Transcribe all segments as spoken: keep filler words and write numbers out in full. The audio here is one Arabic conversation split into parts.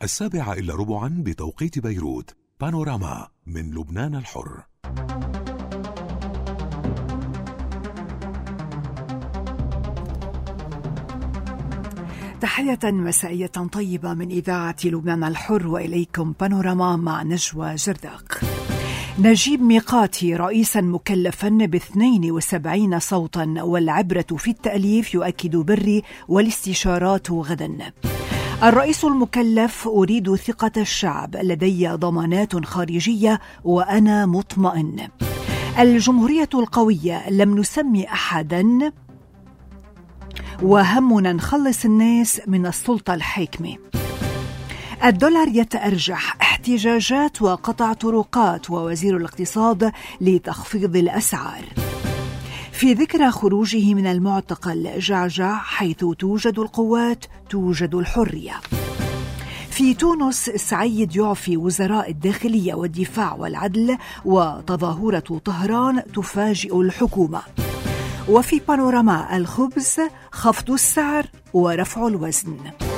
السابعة إلا ربعا بتوقيت بيروت. بانوراما من لبنان الحر. تحية مسائية طيبة من إذاعة لبنان الحر، وإليكم بانوراما مع نجوى جرداق. نجيب ميقاتي رئيسا مكلفا باثنين وسبعين صوتا، والعبرة في التأليف يؤكد بري والاستشارات غدا. الرئيس المكلف: أريد ثقة الشعب، لدي ضمانات خارجية وأنا مطمئن. الجمهورية القوية: لم نسمي أحدا وهمنا نخلص الناس من السلطة الحاكمة. الدولار يتأرجح، احتجاجات وقطع طرقات، ووزير الاقتصاد لتخفيض الأسعار. في ذكرى خروجه من المعتقل: جعجع، حيث توجد القوات توجد الحرية. في تونس: سعيد يعفي وزراء الداخلية والدفاع والعدل، وتظاهرة طهران تفاجئ الحكومة. وفي بانوراما: الخبز، خفض السعر ورفع الوزن.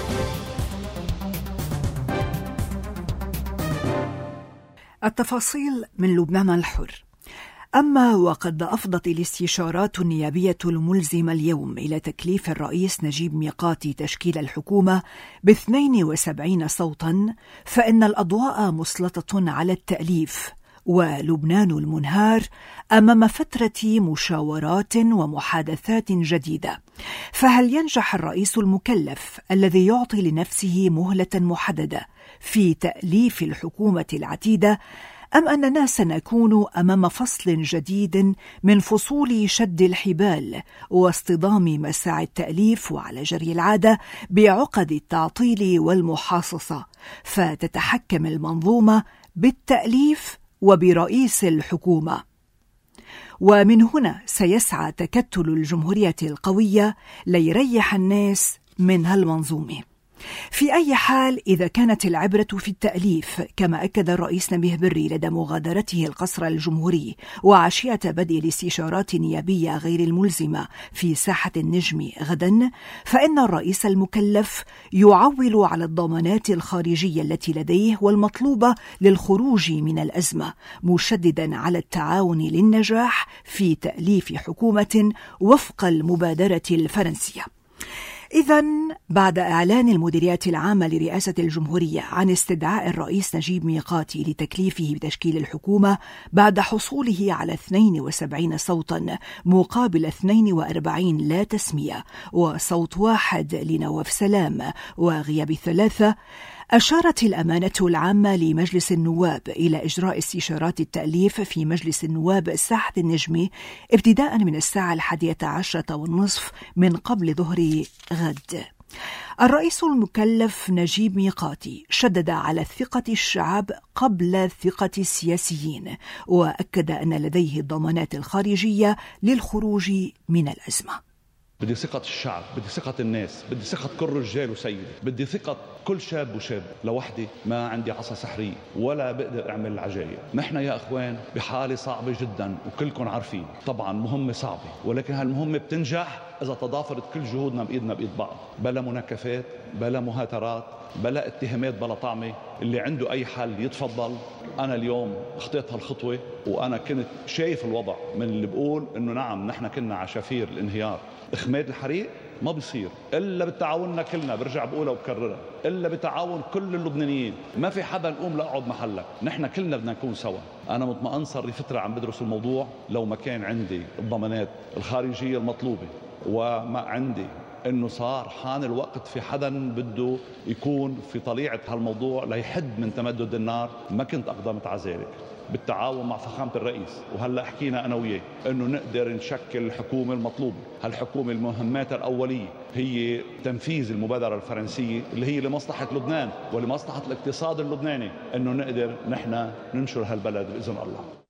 التفاصيل من لبنان الحر. أما وقد أفضت الاستشارات النيابية الملزمة اليوم إلى تكليف الرئيس نجيب ميقاتي تشكيل الحكومة باثنين وسبعين صوتا، فإن الأضواء مسلطة على التأليف، ولبنان المنهار أمام فترة مشاورات ومحادثات جديدة. فهل ينجح الرئيس المكلف الذي يعطي لنفسه مهلة محددة في تأليف الحكومة العتيدة، أم أننا سنكون أمام فصل جديد من فصول شد الحبال واصطدام مساعي التأليف وعلى جري العادة بعقد التعطيل والمحاصصة، فتتحكم المنظومة بالتأليف وبرئيس الحكومة؟ ومن هنا سيسعى تكتل الجمهورية القوية ليريح الناس من هالمنظومة. في أي حال، إذا كانت العبرة في التأليف كما أكد الرئيس نبيه بري لدى مغادرته القصر الجمهوري وعشية بدء الاستشارات النيابية غير الملزمة في ساحة النجم غدا، فإن الرئيس المكلف يعول على الضمانات الخارجية التي لديه والمطلوبة للخروج من الأزمة، مشددا على التعاون للنجاح في تأليف حكومة وفق المبادرة الفرنسية. إذن بعد إعلان المديريات العامة لرئاسة الجمهورية عن استدعاء الرئيس نجيب ميقاتي لتكليفه بتشكيل الحكومة بعد حصوله على اثنين وسبعين صوتا مقابل اثنين وأربعين لا تسمية وصوت واحد لنواف سلام وغياب ثلاثة، أشارت الأمانة العامة لمجلس النواب إلى إجراء استشارات التأليف في مجلس النواب ساحة النجم ابتداء من الساعة الحادية عشرة والنصف من قبل ظهر غد. الرئيس المكلف نجيب ميقاتي شدد على ثقة الشعب قبل ثقة السياسيين، وأكد أن لديه الضمانات الخارجية للخروج من الأزمة. بدي ثقة الشعب، بدي ثقة الناس، بدي ثقة كل رجال وسيد، بدي ثقة كل شاب وشاب. لوحدي ما عندي عصا سحرية ولا بقدر أعمل العجائب. نحن يا أخوان بحالة صعبة جدا وكلكم عارفين. طبعا مهمة صعبة، ولكن هالمهمة بتنجح إذا تضافرت كل جهودنا بإيدنا بإيد بعض، بلا مناكفات، بلا مهاترات، بلا اتهامات بلا طعمة. اللي عنده أي حل يتفضل. أنا اليوم اخطيت هالخطوة، وأنا كنت شايف الوضع من اللي بقول إنه نعم نحن كنا على شفير الانهيار. إخماد الحريق ما بيصير إلا بالتعاوننا كلنا، برجع بقولها وبكررها، إلا بتعاون كل اللبنانيين. ما في حدا نقوم لأقعد محلك، نحن كلنا بدنا نكون سوا. أنا مطمئن، صار لي فترة عم بدرس الموضوع. لو ما كان عندي الضمانات الخارجية المطلوبة وما عندي إنه صار حان الوقت في حدا بده يكون في طليعة هالموضوع ليحد من تمدد النار، ما كنت أقدمت على ذلك. بالتعاون مع فخامة الرئيس، وهلأ حكينا أنا وياه إنه نقدر نشكل الحكومة المطلوبة. هالحكومة المهماتها الأولية هي تنفيذ المبادرة الفرنسية اللي هي لمصلحة لبنان ولمصلحة الاقتصاد اللبناني، إنه نقدر نحن ننشر هالبلد بإذن الله.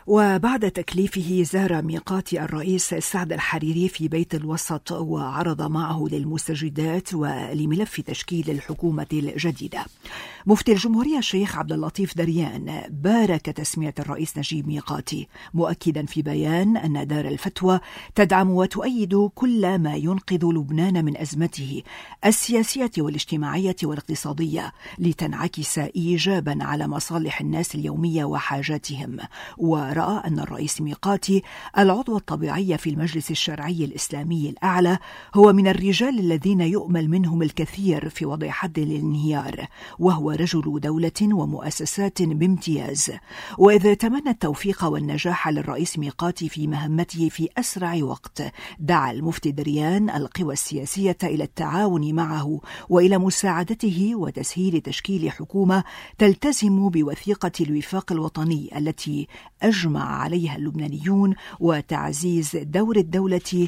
وبعد تكليفه زار ميقات الرئيس سعد الحريري في بيت الوسط وعرض معه للمستجدات ولملف تشكيل الحكومة الجديدة. مفتي الجمهورية الشيخ عبد اللطيف دريان بارك تسمية الرئيس نجيب ميقاتي، مؤكدا في بيان أن دار الفتوى تدعم وتؤيد كل ما ينقذ لبنان من أزمته السياسية والاجتماعية والاقتصادية لتنعكس إيجابا على مصالح الناس اليومية وحاجاتهم. ورأى أن الرئيس ميقاتي العضو الطبيعي في المجلس الشرعي الإسلامي الأعلى هو من الرجال الذين يؤمل منهم الكثير في وضع حد للانهيار، وهو رجل دولة ومؤسسات بامتياز. وإذا تمنى التوفيق والنجاح للرئيس ميقاتي في مهمته في أسرع وقت، دعا المفتي دريان القوى السياسية إلى التعاون معه وإلى مساعدته وتسهيل تشكيل حكومة تلتزم بوثيقة الوفاق الوطني التي أجمع عليها اللبنانيون وتعزيز دور الدولة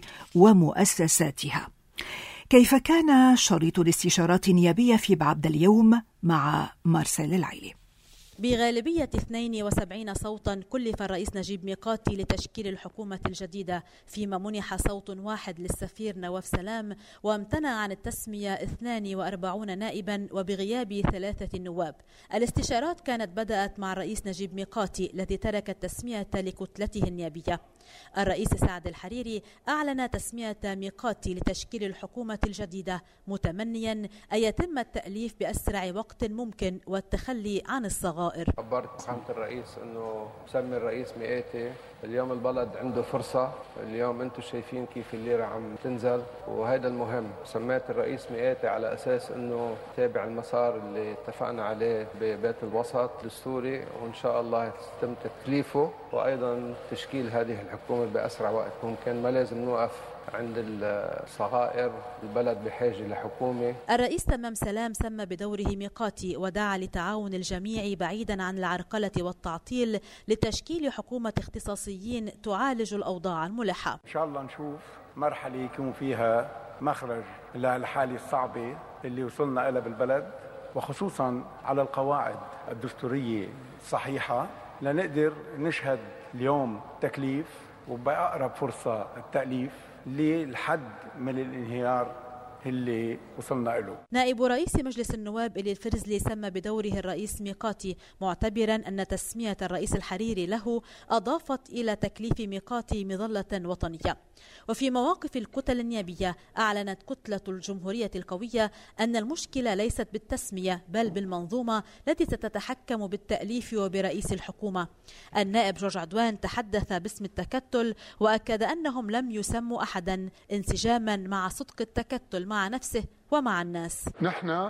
ومؤسساتها. كيف كان شريط الاستشارات النيابية في بعبد اليوم مع مارسيل العيلي؟ بغالبية اثنين وسبعين صوتا كلف الرئيس نجيب ميقاتي لتشكيل الحكومة الجديدة، فيما منح صوت واحد للسفير نواف سلام وامتنع عن التسمية اثنان وأربعين نائبا وبغياب ثلاثة نواب. الاستشارات كانت بدأت مع الرئيس نجيب ميقاتي الذي ترك التسمية لكتلته النيابية. الرئيس سعد الحريري أعلن تسمية ميقاتي لتشكيل الحكومة الجديدة، متمنيا أن يتم التأليف بأسرع وقت ممكن والتخلي عن الصغائر. خبرت سماحة الرئيس انه سمي الرئيس ميقاتي. اليوم البلد عنده فرصة، اليوم انتم شايفين كيف الليرة عم تنزل وهذا المهم. سميت الرئيس ميقاتي على اساس انه تابع المسار اللي اتفقنا عليه ببيت الوسط الدستوري، وان شاء الله يتم تكليفه وايضا تشكيل هذه الحكومة باسرع وقت ممكن. ما لازم نوقف عند الصغائر، البلد بحاجة لحكومة. الرئيس تمام سلام سمى بدوره ميقاتي ودعا لتعاون الجميع بعيدا عن العرقلة والتعطيل لتشكيل حكومة اختصاصيين تعالج الأوضاع الملحة. إن شاء الله نشوف مرحلة يكون فيها مخرج للحالة الصعبة اللي وصلنا إلى بالبلد، وخصوصا على القواعد الدستورية الصحيحة، لنقدر نشهد اليوم تكليف وبأقرب فرصة التأليف للحد من الانهيار اللي وصلنا له. نائب رئيس مجلس النواب إلي الفرزلي سمى بدوره الرئيس ميقاتي، معتبرا أن تسمية الرئيس الحريري له أضافت إلى تكليف ميقاتي مظلة وطنية. وفي مواقف الكتل النيابية أعلنت كتلة الجمهورية القوية أن المشكلة ليست بالتسمية بل بالمنظومة التي ستتحكم بالتأليف وبرئيس الحكومة. النائب جورج عدوان تحدث باسم التكتل وأكد أنهم لم يسموا أحدا انسجاما مع صدق التكتل مع نفسه ومع الناس. نحن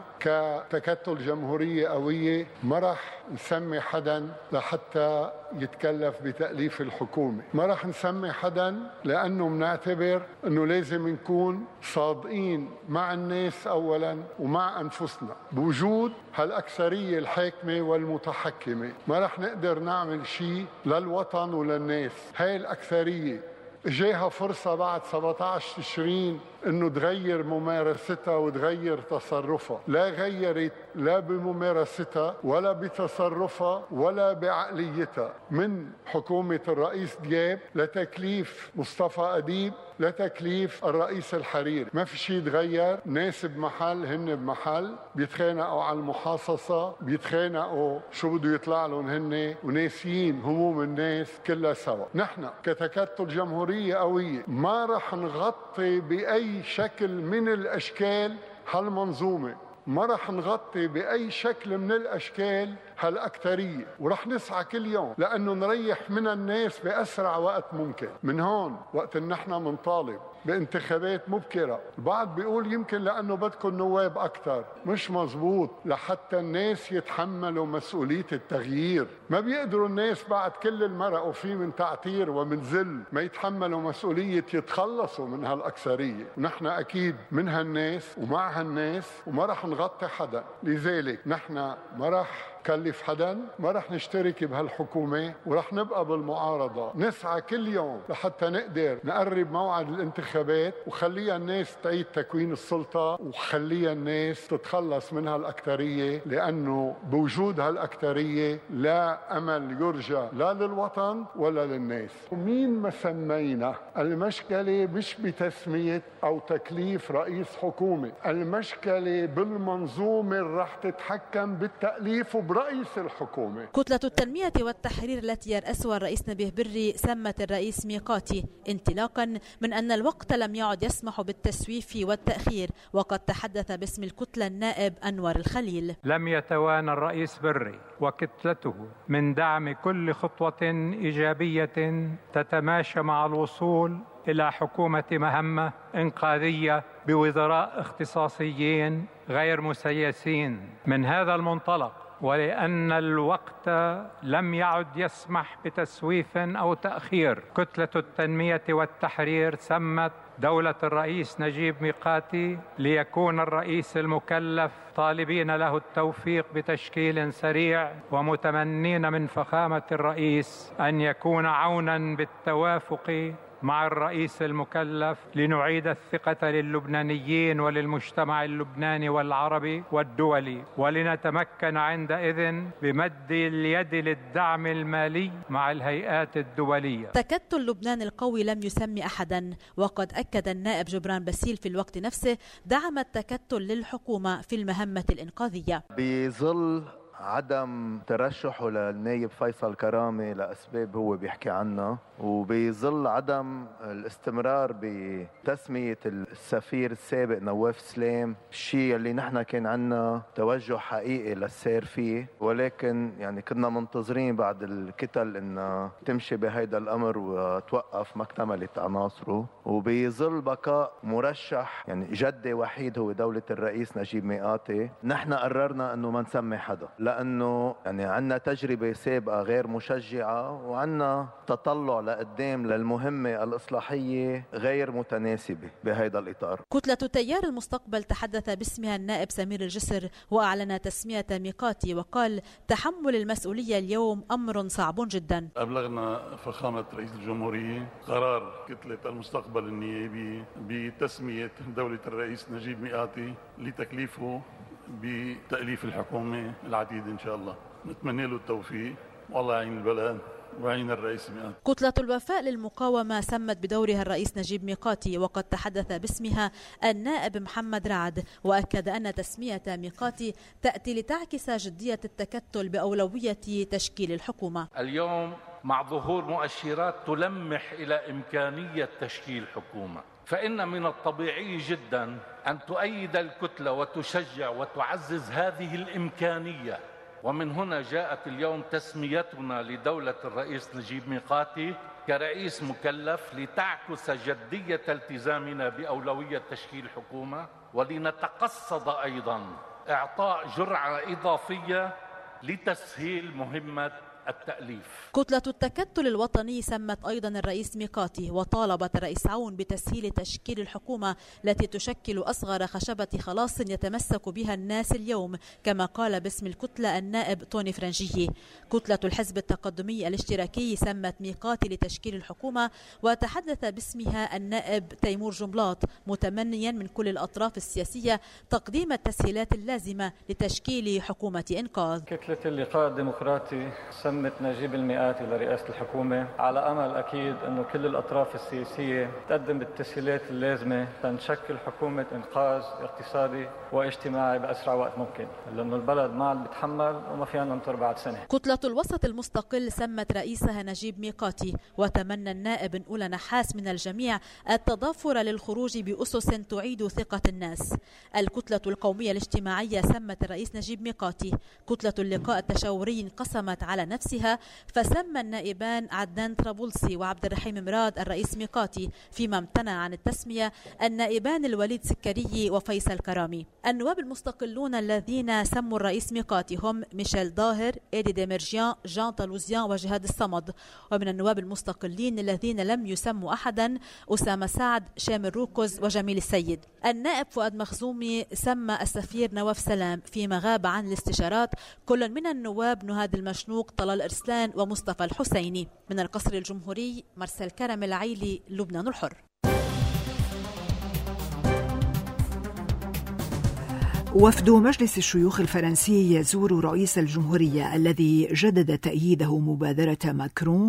كتكتل جمهورية قوية ما رح نسمي حدا لحتى يتكلف بتأليف الحكومة، ما رح نسمي حدا لأنه منعتبر أنه لازم نكون صادقين مع الناس أولا ومع أنفسنا بوجود هالأكثرية الحاكمة والمتحكمة. ما رح نقدر نعمل شيء للوطن وللناس. هاي الأكثرية جاها فرصة بعد سبعة عشر تشرين انه تغير ممارستها وتغير تصرفها. لا غيرت لا بممارستها ولا بتصرفها ولا بعقليتها، من حكومة الرئيس دياب لتكليف مصطفى أديب لتكليف الرئيس الحريري. ما في شيء تغير. ناس بمحل هن بمحل، بيتخانقوا على المحاصصة، بيتخانقوا شو بده يطلع لهم هن، وناسيين هموم الناس كلها سوا. نحن كتكتل جمهورية قوية ما رح نغطي بأي شكل من الأشكال هالمنظومة، ما رح نغطي بأي شكل من الأشكال هالأكترية، ورح نسعى كل يوم لأنه نريح من الناس بأسرع وقت ممكن. من هون وقت إن احنا منطالب بانتخابات مبكرة، البعض بيقول يمكن لأنه بدكم نواب أكتر. مش مزبوط. لحتى الناس يتحملوا مسؤولية التغيير. ما بيقدروا الناس بعد كل المرق وفي من تعتير ومن ذل ما يتحملوا مسؤولية يتخلصوا من هالأكثرية. ونحن أكيد من هالناس ومع هالناس وما رح نغطي حدا. لذلك نحن ما رح نكلف حدا، ما رح نشترك بهالحكومة ورح نبقى بالمعارضة. نسعى كل يوم لحتى نقدر نقرب موعد الانتخابات وخليها الناس تعيد تكوين السلطة وخليها الناس تتخلص من هالأكترية، لأنه بوجود هالأكترية لا أمل يرجى لا للوطن ولا للناس. ومين ما سمينا، المشكلة مش بتسمية أو تكليف رئيس حكومة، المشكلة بالمنظومة اللي رح تتحكم بالتأليف وبرئيس الحكومة. كتلة التنمية والتحرير التي يرأسها الرئيس نبيه بري سمت الرئيس ميقاتي انطلاقا من أن الوقت لم يعد يسمح بالتسويف والتأخير، وقد تحدث باسم الكتلة النائب أنور الخليل. لم يتوانى الرئيس بري وكتلته من دعم كل خطوة إيجابية تتماشى مع الوصول إلى حكومة مهمة إنقاذية بوزراء اختصاصيين غير مسيسين. من هذا المنطلق، ولأن الوقت لم يعد يسمح بتسويف أو تأخير، كتلة التنمية والتحرير سمت دولة الرئيس نجيب ميقاتي ليكون الرئيس المكلف، طالبين له التوفيق بتشكيل سريع ومتمنين من فخامة الرئيس أن يكون عونا بالتوافق مع الرئيس المكلف لنعيد الثقة للبنانيين وللمجتمع اللبناني والعربي والدولي، ولنتمكن عندئذ بمد اليد للدعم المالي مع الهيئات الدولية. تكتل لبنان القوي لم يسمي أحدا، وقد أكد النائب جبران باسيل في الوقت نفسه دعم التكتل للحكومة في المهمة الإنقاذية. بظل عدم ترشحه للنائب فيصل كرامة لأسباب هو بيحكي عنها، وبظل عدم الاستمرار بتسمية السفير السابق نواف سليم، الشيء اللي نحن كان عنا توجه حقيقي للسير فيه، ولكن يعني كنا منتظرين بعد الكتل انها تمشي بهيدا الامر وتوقف ما اكتملت عناصره. وبظل بقاء مرشح يعني جدي وحيد هو دولة الرئيس نجيب ميقاتي، نحن قررنا انه ما نسمي حدا، لانه يعني عنا تجربة سابقة غير مشجعة وعنا تطلع لقدام للمهمة الإصلاحية غير متناسبة بهذا الإطار. كتلة تيار المستقبل تحدث باسمها النائب سمير الجسر وأعلن تسمية ميقاتي، وقال تحمل المسؤولية اليوم أمر صعب جدا. أبلغنا فخامة رئيس الجمهورية قرار كتلة المستقبل النيابي بتسمية دولة الرئيس نجيب ميقاتي لتكليفه بتأليف الحكومة العديد إن شاء الله. نتمنى له التوفيق والله يعين البلد وعين الرئيس ميقاتي. كتلة الوفاء للمقاومة سمت بدورها الرئيس نجيب ميقاتي، وقد تحدث باسمها النائب محمد رعد، وأكد أن تسمية ميقاتي تأتي لتعكس جدية التكتل بأولوية تشكيل الحكومة. اليوم مع ظهور مؤشرات تلمح إلى إمكانية تشكيل حكومة، فإن من الطبيعي جدا أن تؤيد الكتلة وتشجع وتعزز هذه الإمكانية. ومن هنا جاءت اليوم تسميتنا لدولة الرئيس نجيب ميقاتي كرئيس مكلف لتعكس جدية التزامنا بأولوية تشكيل حكومة، ولنتقصد أيضا إعطاء جرعة إضافية لتسهيل مهمة التأليف. كتلة التكتل الوطني سمت أيضا الرئيس ميقاتي وطالبت الرئيس عون بتسهيل تشكيل الحكومة التي تشكل أصغر خشبة خلاص يتمسك بها الناس اليوم، كما قال باسم الكتلة النائب توني فرنجي. كتلة الحزب التقدمي الاشتراكي سمت ميقاتي لتشكيل الحكومة، وتحدث باسمها النائب تيمور جملاط متمنيا من كل الأطراف السياسية تقديم التسهيلات اللازمة لتشكيل حكومة إنقاذ. كتلة اللقاء الديمقراطي سمت نجيب الميقاتي لرئاسة الحكومة على أمل أكيد أنه كل الأطراف السياسية تقدم التسهيلات اللازمة لنشكل حكومة إنقاذ اقتصادي واجتماعي بأسرع وقت ممكن، لأنه البلد ما عاد بتحمل وما فينا ننطر بعد سنة. كتلة الوسط المستقل سمت رئيسها نجيب ميقاتي، وتمنى النائب أولى نحاس من الجميع التضافر للخروج بأسس تعيد ثقة الناس. الكتلة القومية الاجتماعية سمت الرئيس نجيب ميقاتي. كتلة اللقاء التشاوري انقسمت على نفس نفسها، فسمى النائبان عدنان طرابلسي وعبد الرحيم مراد الرئيس ميقاتي، فيما امتنع عن التسمية النائبان الوليد سكري وفيصل كرامي. النواب المستقلون الذين سموا الرئيس ميقاتي هم ميشيل ظاهر، إيدي ديميرجيان، جان طالوزيان وجهاد الصمد. ومن النواب المستقلين الذين لم يسموا أحدا أسامة سعد، شامل روكوز وجميل السيد. النائب فؤاد مخزومي سمى السفير نواف سلام، فيما غاب عن الاستشارات كل من النواب نهاد المشنوق، طلال إرسلان ومصطفى الحسيني. من القصر الجمهوري مرسل كرم العيلي، لبنان الحر. وفد مجلس الشيوخ الفرنسي يزور رئيس الجمهورية الذي جدد تأييده مبادرة ماكرون،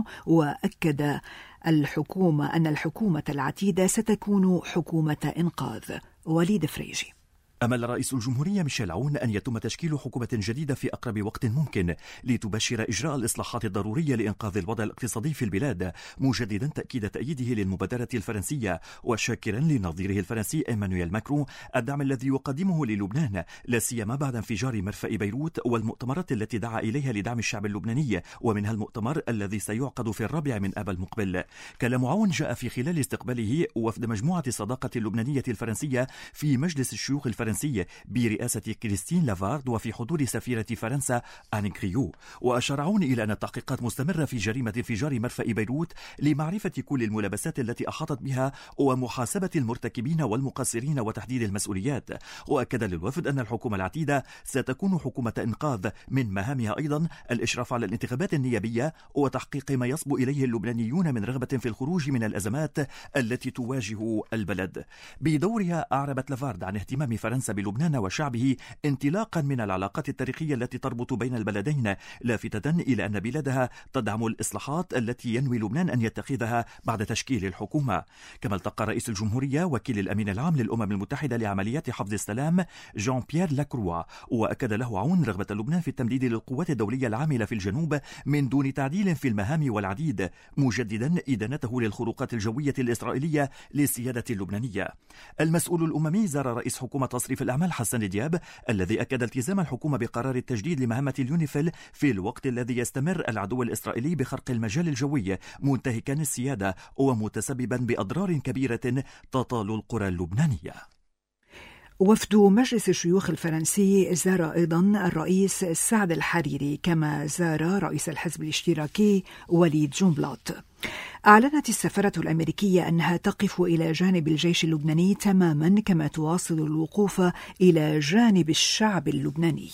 وأكد الحكومة أن الحكومة العتيدة ستكون حكومة إنقاذ. وليد فريجي. أمل رئيس الجمهورية ميشيل عون أن يتم تشكيل حكومة جديدة في أقرب وقت ممكن لتبشر إجراء الإصلاحات الضرورية لإنقاذ الوضع الاقتصادي في البلاد، مجددا تأكيد تأييده للمبادرة الفرنسية، وشاكرا لنظيره الفرنسي إيمانويل ماكرون الدعم الذي يقدمه للبنان، لا سيما بعد انفجار مرفأ بيروت والمؤتمرات التي دعا إليها لدعم الشعب اللبناني، ومنها المؤتمر الذي سيعقد في الرابع من آب المقبل. كلام عون جاء في خلال استقباله وفد مجموعة الصداقة اللبنانية الفرنسية في مجلس الشيوخ الفرنسي برئاسة كريستين لافارد، وفي حضور سفيرة فرنسا آن كريو. وأشار عون إلى أن التحقيقات مستمرة في جريمة انفجار مرفأ بيروت لمعرفة كل الملابسات التي أحاطت بها ومحاسبة المرتكبين والمقصرين وتحديد المسؤوليات. وأكد للوفد أن الحكومة العتيدة ستكون حكومة إنقاذ، من مهامها أيضا الإشراف على الانتخابات النيابية وتحقيق ما يصبو إليه اللبنانيون من رغبة في الخروج من الأزمات التي تواجه البلد. بدورها أعربت لافارد عن اهتمام فرنسا بلبنان وشعبه انطلاقا من العلاقات التاريخية التي تربط بين البلدين، لافتة إلى أن بلادها تدعم الإصلاحات التي ينوي لبنان أن يتخذها بعد تشكيل الحكومة. كما التقى رئيس الجمهورية وكيل الأمين العام للأمم المتحدة لعمليات حفظ السلام جان بيير لاكروا، وأكد له عون رغبة لبنان في التمديد للقوات الدولية العاملة في الجنوب من دون تعديل في المهام والعديد، مجددا إدانته للخروقات الجوية الإسرائيلية للسيادة اللبنانية. المسؤول الأممي زار رئيس حكومة تصريف الأعمال حسن دياب، الذي أكد التزام الحكومة بقرار التجديد لمهمة اليونيفيل في الوقت الذي يستمر العدو الإسرائيلي بخرق المجال الجوي منتهكا السيادة ومتسببا بأضرار كبيرة تطال القرى اللبنانية. وفد مجلس الشيوخ الفرنسي زار أيضا الرئيس سعد الحريري، كما زار رئيس الحزب الاشتراكي وليد جنبلاط. أعلنت السفارة الأمريكية أنها تقف إلى جانب الجيش اللبناني تماما، كما تواصل الوقوف إلى جانب الشعب اللبناني.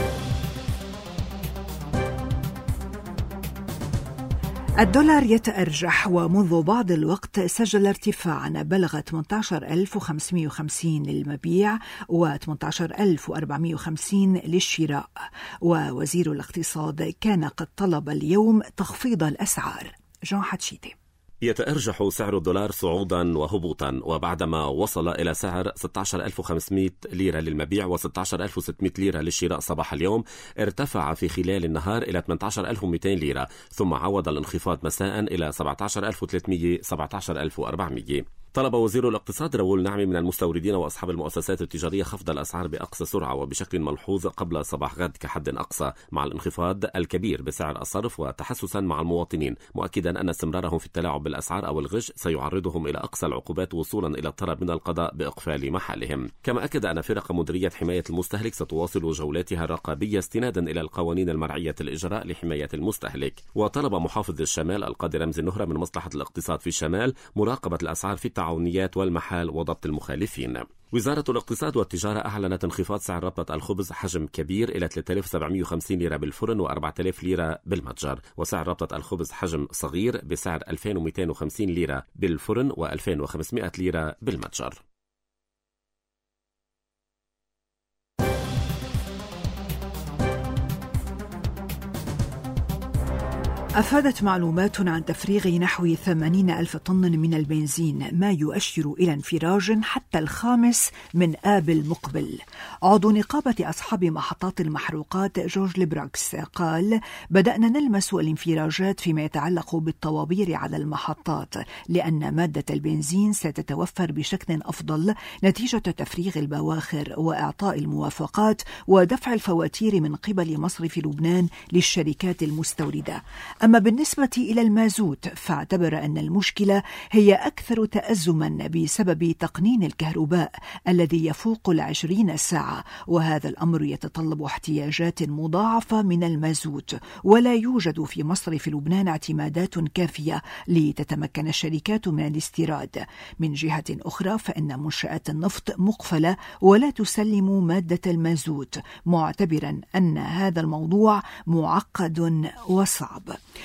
الدولار يتأرجح، ومنذ بعض الوقت سجل ارتفاعا بلغ ثمانية عشر ألف وخمسمائة وخمسين للمبيع و ثمانية عشر ألف وأربعمائة وخمسين للشراء. ووزير الاقتصاد كان قد طلب اليوم تخفيض الأسعار. جان حتشيتي. يتأرجح سعر الدولار صعودا وهبوطا، وبعدما وصل إلى سعر ستة عشر ألف وخمسمائة ليرة للمبيع و ستة عشر ألف وستمائة ليرة للشراء صباح اليوم، ارتفع في خلال النهار إلى ثمانية عشر ألف ومئتين ليرة، ثم عود الانخفاض مساء إلى سبعة عشر ألف وثلاثمائة سبعة عشر ألف وأربعمائة. طلب وزير الاقتصاد راؤول نعمي من المستوردين وأصحاب المؤسسات التجارية خفض الأسعار بأقصى سرعة وبشكل ملحوظ قبل صباح غد كحد أقصى، مع الانخفاض الكبير بسعر الصرف وتحسسا مع المواطنين، مؤكدا أن استمرارهم في التلاعب بالأسعار أو الغش سيعرضهم إلى أقصى العقوبات وصولا إلى الطلب من القضاء بإقفال محلهم. كما أكد أن فرق مديرية حماية المستهلك ستواصل جولاتها الرقابية استنادا إلى القوانين المرعية الإجراء لحماية المستهلك. وطلب محافظ الشمال القاضي رمزي النهرة من مصلحة الاقتصاد في الشمال مراقبة الأسعار في التعاونيات والمحال وضبط المخالفين. وزارة الاقتصاد والتجارة أعلنت انخفاض سعر ربطة الخبز حجم كبير إلى ثلاثة آلاف وسبعمائة وخمسين ليرة بالفرن وأربعة آلاف ليرة بالمتجر، وسعر ربطة الخبز حجم صغير بسعر ألفين ومئتين وخمسين ليرة بالفرن وألفين وخمسمائة ليرة بالمتجر. أفادت معلومات عن تفريغ نحو ثمانين ألف طن من البنزين، ما يؤشر إلى انفراج حتى الخامس من آب المقبل. عضو نقابة أصحاب محطات المحروقات جورج لبراكس قال: بدأنا نلمس الانفراجات فيما يتعلق بالطوابير على المحطات، لأن مادة البنزين ستتوفر بشكل أفضل نتيجة تفريغ البواخر وإعطاء الموافقات ودفع الفواتير من قبل مصرف لبنان للشركات المستوردة. أما بالنسبة إلى المازوت فاعتبر أن المشكلة هي أكثر تأزما بسبب تقنين الكهرباء الذي يفوق العشرين ساعة، وهذا الأمر يتطلب احتياجات مضاعفة من المازوت، ولا يوجد في مصرف لبنان اعتمادات كافية لتتمكن الشركات من الاستيراد. من جهة أخرى فإن منشآت النفط مقفلة ولا تسلم مادة المازوت، معتبرا أن هذا الموضوع معقد وصعب.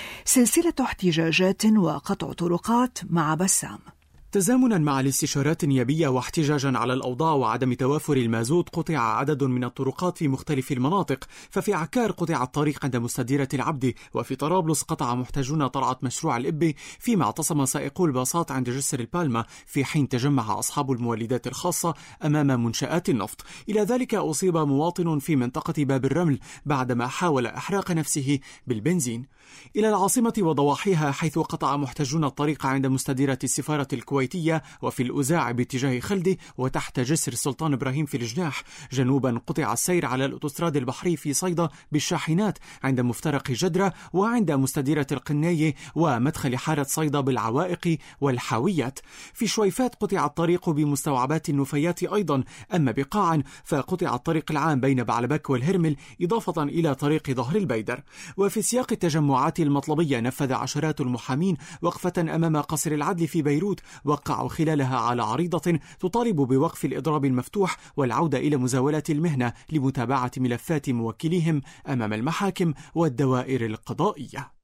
سلسلة احتجاجات وقطع طرقات مع بسام. تزامنا مع الاستشارات النيابية واحتجاجا على الأوضاع وعدم توافر المازوت، قطع عدد من الطرقات في مختلف المناطق. ففي عكار قطع الطريق عند مستديرة العبد، وفي طرابلس قطع محتجون طلعة مشروع الإبي، فيما اعتصم سائقو الباصات عند جسر البالما، في حين تجمع أصحاب المولدات الخاصة أمام منشآت النفط. إلى ذلك أصيب مواطن في منطقة باب الرمل بعدما حاول إحراق نفسه بالبنزين. إلى العاصمة وضواحيها، حيث قطع محتجون الطريق عند مستديرة السفارة الكويتية وفي الأزاع باتجاه خلدي وتحت جسر السلطان إبراهيم في الجناح. جنوبا قطع السير على الأوتوستراد البحري في صيدا بالشاحنات عند مفترق جدرة وعند مستديرة القناية ومدخل حارة صيدا بالعوائق والحاويات. في شويفات قطع الطريق بمستوعبات النفايات أيضا. أما بقاعا فقطع الطريق العام بين بعلبك والهرمل إضافة إلى طريق ظهر البيدر. وفي سياق التجمعات المطلبية، نفذ عشرات المحامين وقفة أمام قصر العدل في بيروت، وقعوا خلالها على عريضة تطالب بوقف الإضراب المفتوح والعودة إلى مزاولة المهنة لمتابعة ملفات موكليهم أمام المحاكم والدوائر القضائية.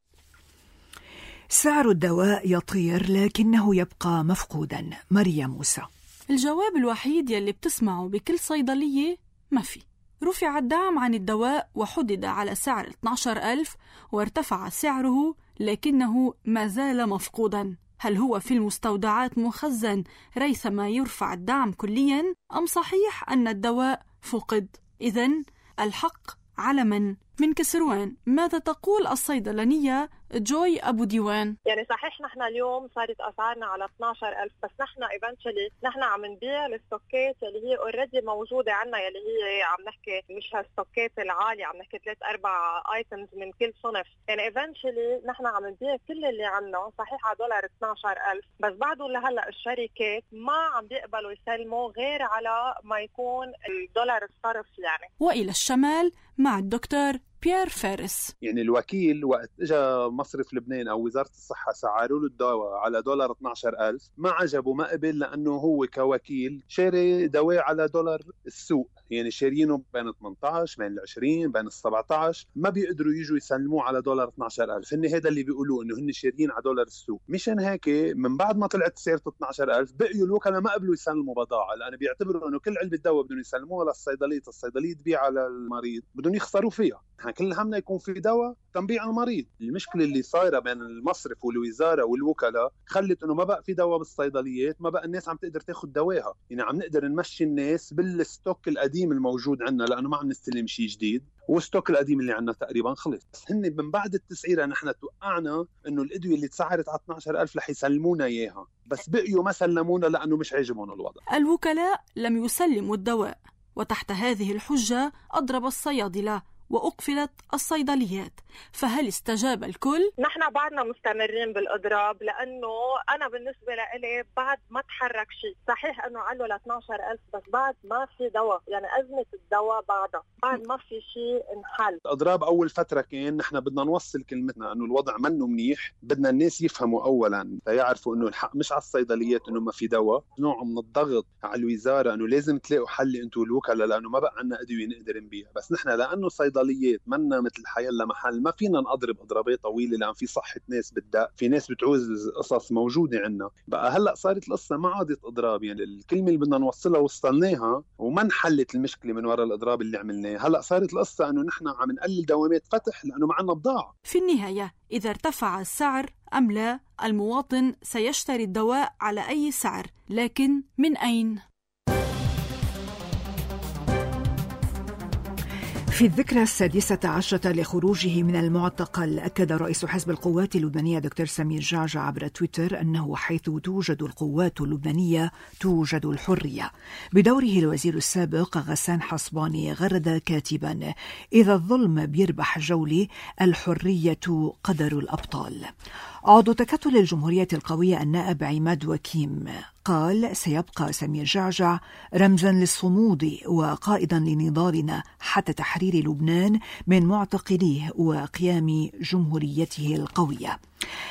سعر الدواء يطير لكنه يبقى مفقودا. مريم موسى. الجواب الوحيد يلي بتسمعه بكل صيدلية ما في. رفع الدعم عن الدواء وحدد على سعر اثني عشر ألف وارتفع سعره لكنه ما زال مفقودا. هل هو في المستودعات مخزن ريثما يرفع الدعم كليا، أم صحيح أن الدواء فقد؟ إذن الحق على من؟ من كسروان ماذا تقول الصيدلانية جوي أبو ديوان؟ يعني صحيح نحن اليوم صارت أسعارنا على اثني عشر ألف، بس نحن ايفنتشلي نحن عم نبيع الستوكات اللي هي اوريدي موجودة عنا، يلي هي عم نحكي مش هالستوكات العالية، عم نحكي ثلاث أربع ايتمز من كل صنف. يعني ايفنتشلي نحن عم نبيع كل اللي عنا صحيح على دولار اثني عشر ألف، بس بعده لهلا الشركات ما عم بيقبلوا يسلموا غير على ما يكون الدولار الصرف يعني. وإلى الشمال مع الدكتور بيير فارس. يعني الوكيل وقت اجى مصرف لبنان او وزاره الصحه سعروا له الدواء على دولار اثني عشر ألف، ما عجبه ما قبل، لانه هو كوكيل شاري دواء على دولار السوق، يعني شاريينه بين ثمانية عشر بين العشرين بين السبعة عشر، ما بيقدروا يجوا يسلموه على دولار اثني عشر ألف. هن هذا اللي بيقولوه انه هن شاريين على دولار السوق. مشان هيك من بعد ما طلعت سعر اثني عشر ألف بقيوا الوكلاء ما قبلوا يسلموا بضاعه، لانه بيعتبروا انه كل علبه دواء بدهم يسلموها للصيدليه، الصيدليه تبيع على المريض بدهم يخسروا فيها. احنا كل همنا يكون في دواء تنبيع المريض. المشكله اللي صايره بين المصرف والوزاره والوكلاء خلت انه ما بقى في دواء بالصيدليات، ما بقى الناس عم تقدر تاخذ دواها. يعني عم نقدر نمشي الناس بالستوك القديم الموجود عندنا، لانه ما عم نستلم شيء جديد، والستوك القديم اللي عندنا تقريبا خلص. هن من بعد التسعيره نحن توقعنا انه الادويه اللي تسعرت على اثني عشر ألف رح يسلمونا اياها، بس بقيوا ما سلمونا لانه مش عاجبهم الوضع. الوكلاء لم يسلموا الدواء، وتحت هذه الحجه اضرب الصيادله وأقفلت الصيدليات. فهل استجاب الكل؟ نحن بعدنا مستمرين بالإضراب، لأنه أنا بالنسبة لي بعد ما تحرك شيء. صحيح أنه علوا ل اثني عشر ألف، بس بعد ما في دواء، يعني أزمة الدواء بعدها بعد ما في شيء انحل. الإضراب أول فترة كان نحن بدنا نوصل كلمتنا أنه الوضع منه منيح، بدنا الناس يفهموا أولا ليعرفوا أنه الحق مش على الصيدليات أنه ما في دواء، نوع من الضغط على الوزارة أنه لازم تلاقوا حل أنتوا الوكلاء، لأنه ما بقى عنا أدوية نقدر نبيع. بس نحن لأنه صيدليات الصيدليات منا مثل حيلا محل، ما فينا نضرب اضرابات طويله لان في صحه ناس بدها، في ناس بتعوز قصص موجوده عندنا. بقى هلا صارت القصه ما عادت اضراب، يعني الكلمه اللي بدنا نوصلها وصلناها وما انحلت المشكله من وراء الاضراب اللي عملناه. هلا صارت القصه انه نحن عم نقلل دوامات فتح لانه ما عندنا بضاعه. في النهايه اذا ارتفع السعر ام لا، المواطن سيشتري الدواء على اي سعر، لكن من اين؟ في الذكرى السادسة عشرة لخروجه من المعتقل، أكد رئيس حزب القوات اللبنانية دكتور سمير جعجع عبر تويتر أنه حيث توجد القوات اللبنانية توجد الحرية. بدوره الوزير السابق غسان حصباني غرد كاتبا: إذا الظلم بيربح جولي، الحرية قدر الأبطال. عضو تكتل الجمهورية القوية النائب عماد وكيم قال: سيبقى سمير جعجع رمزا للصمود وقائدا لنضالنا حتى تحرير لبنان من معتقليه وقيام جمهوريته القوية.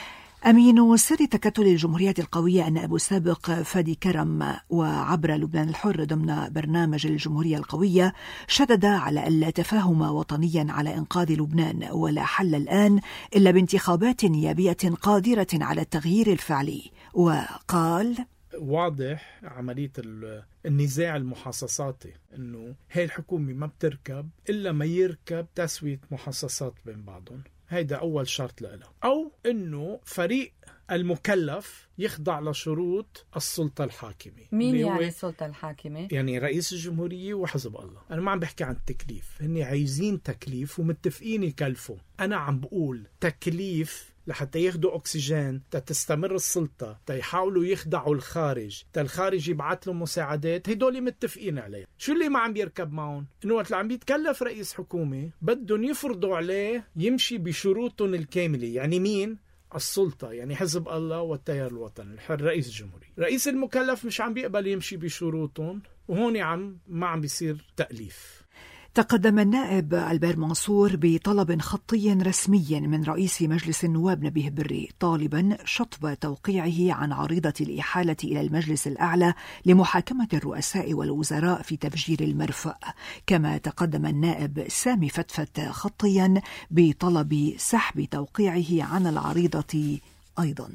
أمين سر تكتل الجمهورية القوية النائب السابق فادي كرم وعبر لبنان الحر ضمن برنامج الجمهورية القوية شدد على ألا تفاهم وطنيا على إنقاذ لبنان، ولا حل الآن إلا بانتخابات نيابية قادرة على التغيير الفعلي. وقال: واضح عملية النزاع المحاصصاتي إنه هاي الحكومة ما بتركب إلا ما يركب تسوية محاصصات بين بعضهم. هيدا أول شرط لها، أو إنه فريق المكلف يخضع لشروط السلطة الحاكمة. مين يعني السلطة الحاكمة؟ يعني رئيس الجمهورية وحزب الله. أنا ما عم بحكي عن التكليف، هني عايزين تكليف ومتفقين يكلفوا. أنا عم بقول تكليف لحتى ياخدوا أكسجين تستمر السلطة، تيحاولوا يخدعوا الخارج، الخارج يبعث لهم مساعدات، هدول متفقين عليه. شو اللي ما عم بيركب معهم؟ إنه وقت اللي عم بيتكلف رئيس حكومة بدهم يفرضوا عليه يمشي بشروطهم الكاملة. يعني مين؟ السلطة، يعني حزب الله والتيار الوطني الرئيس الجمهوري. رئيس المكلف مش عم بيقبل يمشي بشروطهم، وهون عم ما عم بيصير تأليف. تقدم النائب البير منصور بطلب خطي رسمي من رئيس مجلس النواب نبيه بري طالبا شطب توقيعه عن عريضة الإحالة إلى المجلس الأعلى لمحاكمة الرؤساء والوزراء في تفجير المرفأ. كما تقدم النائب سامي فتفت خطيا بطلب سحب توقيعه عن العريضة أيضا.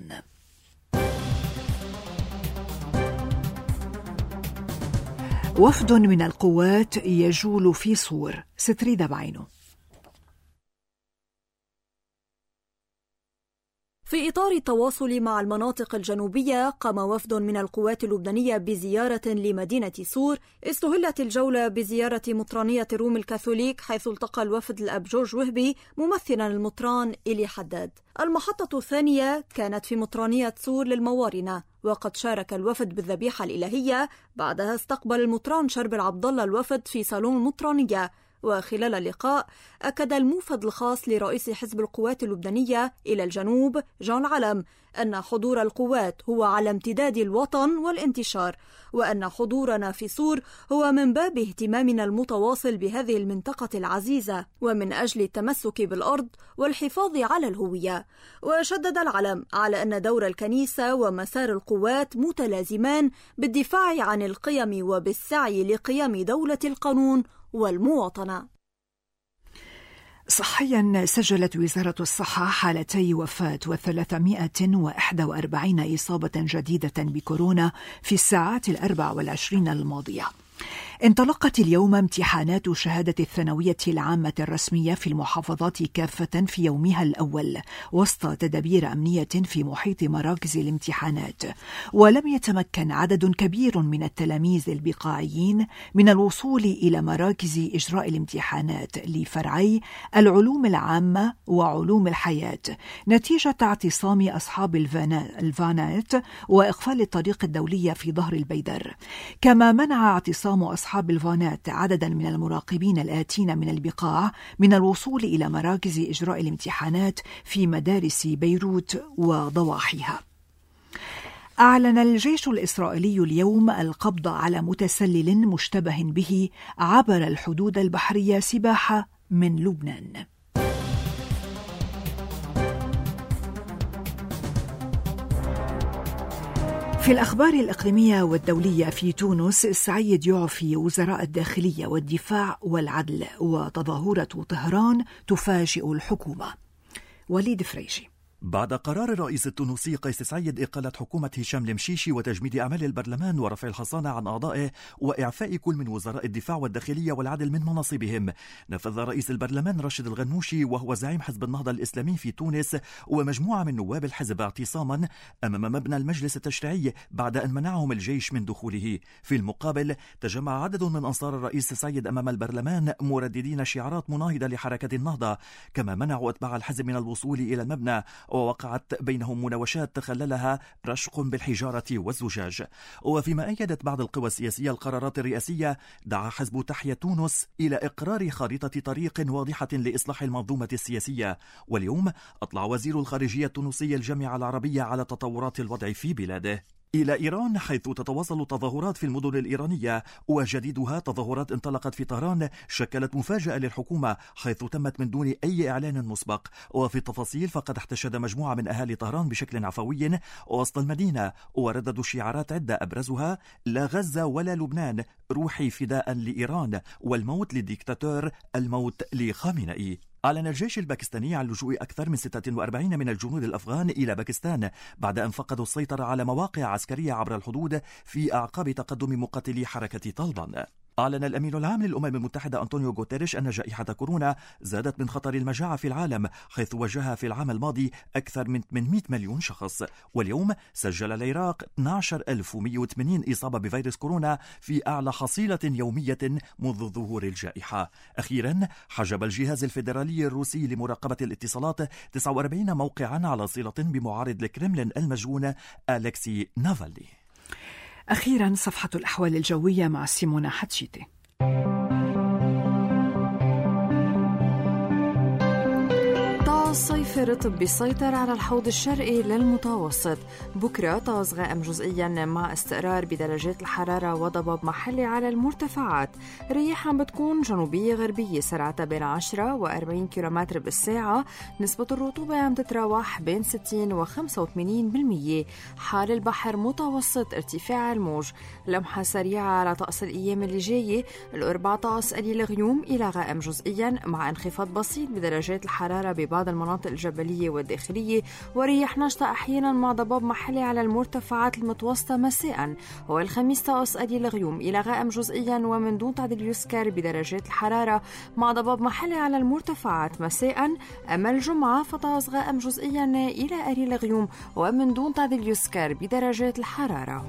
وفد من القوات يجول في صور. ستريد بعينه. في إطار التواصل مع المناطق الجنوبية، قام وفد من القوات اللبنانية بزيارة لمدينة صور. استهلت الجولة بزيارة مطرانية الروم الكاثوليك، حيث التقى الوفد الأب جورج وهبي ممثلا المطران إلي حداد. المحطة الثانية كانت في مطرانية صور للموارنة، وقد شارك الوفد بالذبيحة الإلهية. بعدها استقبل المطران شربل عبد الله الوفد في صالون المطرانية. وخلال اللقاء أكد الموفد الخاص لرئيس حزب القوات اللبنانية إلى الجنوب جون علم أن حضور القوات هو على امتداد الوطن والانتشار، وأن حضورنا في صور هو من باب اهتمامنا المتواصل بهذه المنطقة العزيزة ومن أجل التمسك بالأرض والحفاظ على الهوية. وشدد العلم على أن دور الكنيسة ومسار القوات متلازمان بالدفاع عن القيم وبالسعي لقيام دولة القانون والمواطنة. صحيا سجلت وزارة الصحة حالتي وفاة وثلاثمائة وإحدى وأربعين إصابة جديدة بكورونا في الساعات الأربع والعشرين الماضية. انطلقت اليوم امتحانات شهادة الثانوية العامة الرسمية في المحافظات كافة في يومها الأول وسط تدابير أمنية في محيط مراكز الامتحانات، ولم يتمكن عدد كبير من التلاميذ البقاعيين من الوصول إلى مراكز إجراء الامتحانات لفرعي العلوم العامة وعلوم الحياة نتيجة اعتصام أصحاب الفانات وإقفال الطريق الدولية في ظهر البيدر. كما منع اعتصام أصحاب الفانات عددا من المراقبين الآتين من البقاع من الوصول إلى مراكز إجراء الامتحانات في مدارس بيروت وضواحيها. أعلن الجيش الإسرائيلي اليوم القبض على متسلل مشتبه به عبر الحدود البحرية سباحة من لبنان. في الأخبار الإقليمية والدولية، في تونس السعيد يعفي وزراء الداخلية والدفاع والعدل، وتظاهرة طهران تفاجئ الحكومة. وليد فريشي. بعد قرار الرئيس التونسي قيس سعيد إقالة حكومة هشام المشيشي وتجميد أعمال البرلمان ورفع الحصانة عن أعضائه وإعفاء كل من وزراء الدفاع والداخلية والعدل من مناصبهم، نفذ رئيس البرلمان راشد الغنوشي وهو زعيم حزب النهضة الإسلامي في تونس ومجموعة من نواب الحزب اعتصاما أمام مبنى المجلس التشريعي بعد أن منعهم الجيش من دخوله. في المقابل تجمع عدد من أنصار الرئيس سعيد أمام البرلمان مرددين شعارات مناهضة لحركة النهضة، كما منعوا أتباع الحزب من الوصول إلى المبنى، ووقعت بينهم مناوشات تخللها رشق بالحجارة والزجاج. وفيما أيدت بعض القوى السياسية القرارات الرئاسية، دعا حزب تحيا تونس إلى إقرار خارطة طريق واضحة لإصلاح المنظومة السياسية. واليوم أطلع وزير الخارجية التونسي الجامعة العربية على تطورات الوضع في بلاده. إلى إيران، حيث تتواصل تظاهرات في المدن الإيرانية، وجديدها تظاهرات انطلقت في طهران شكلت مفاجأة للحكومة حيث تمت من دون أي إعلان مسبق. وفي التفاصيل فقد احتشد مجموعة من أهالي طهران بشكل عفوي وسط المدينة ورددوا شعارات عدة أبرزها: لا غزة ولا لبنان، روحي فداء لإيران، والموت للديكتاتور، الموت لخامنئي. أعلن الجيش الباكستاني عن لجوء أكثر من ستة وأربعين من الجنود الأفغان إلى باكستان بعد أن فقدوا السيطرة على مواقع عسكرية عبر الحدود في أعقاب تقدم مقاتلي حركة طالبان. أعلن الأمين العام للأمم المتحدة أنطونيو غوتيريش أن جائحة كورونا زادت من خطر المجاعة في العالم، حيث وجهها في العام الماضي أكثر من ثمانمئة مليون شخص. واليوم سجل العراق اثني عشر ألف ومئة وثمانين إصابة بفيروس كورونا في أعلى حصيلة يومية منذ ظهور الجائحة. أخيرا حجب الجهاز الفيدرالي الروسي لمراقبة الاتصالات تسعة وأربعين موقعا على صلة بمعارض الكرملين المجنون أليكسي نافالني. أخيرا صفحة الأحوال الجوية مع سيمونا حتشيتي. الصيف الرطب بيسيطر على الحوض الشرقي للمتوسط. بكرة طقس غائم جزئيا مع استقرار بدرجات الحرارة وضباب محلي على المرتفعات. رياح عم بتكون جنوبية غربية سرعتها بين عشرة وأربعين كيلومتر بالساعة. نسبة الرطوبة عم تتراوح بين ستين وخمسة وثمانين بالمية. حال البحر متوسط ارتفاع الموج. لمحة سريعة على طقس الأيام اللي جاية. الأربعة طقس قليل غيوم إلى غائم جزئيا مع انخفاض بسيط بدرجات الحرارة ببعض المناطق الجبلية والداخلية، ورياح نشطة أحيانا مع ضباب محلي على المرتفعات المتوسطة مساء. والخميس طقس قليل غيوم إلى غائم جزئيا ومن دون تعديل يسكر بدرجات الحرارة مع ضباب محلي على المرتفعات مساء. أما الجمعة فطقس غائم جزئيا إلى قليل غيوم ومن دون تعديل يسكر بدرجات الحرارة.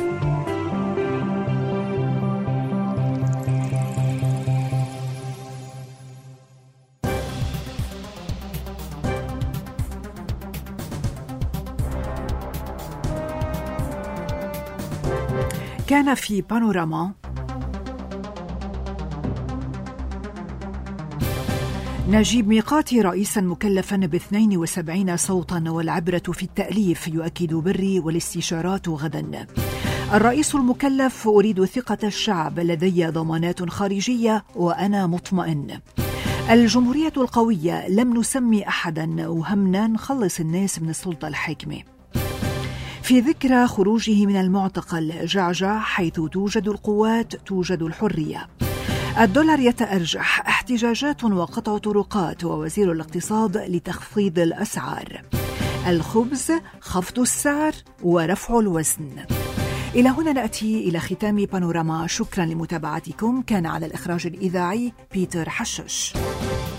كان في بانوراما نجيب ميقاتي رئيسا مكلفا باثنين وسبعين صوتا، والعبرة في التأليف، يؤكد بري والاستشارات غدا. الرئيس المكلف: أريد ثقة الشعب، لدي ضمانات خارجية وأنا مطمئن. الجمهورية القوية: لم نسمي أحدا وهمنا نخلص الناس من السلطة الحاكمة. في ذكرى خروجه من المعتقل: جعجع، حيث توجد القوات توجد الحرية. الدولار يتأرجح، احتجاجات وقطع طرقات، ووزير الاقتصاد لتخفيض الأسعار. الخبز: خفض السعر ورفع الوزن. إلى هنا نأتي إلى ختام بانوراما. شكرا لمتابعتكم. كان على الإخراج الإذاعي بيتر حشش.